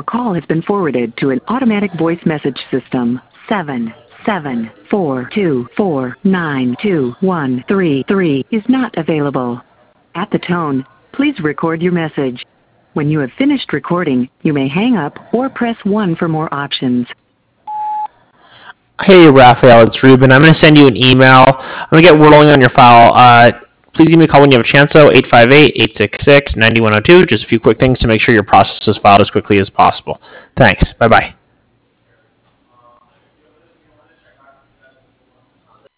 call has been forwarded to an automatic voice message system. 77424922133 is not available. At the tone, please record your message. When you have finished recording, you may hang up or press 1 for more options. Hey, Raphael, it's Ruben. I'm going to send you an email. I'm going to get rolling on your file. Please give me a call when you have a chance, though, 858-866-9102. Just a few quick things to make sure your process is filed as quickly as possible. Thanks. Bye-bye.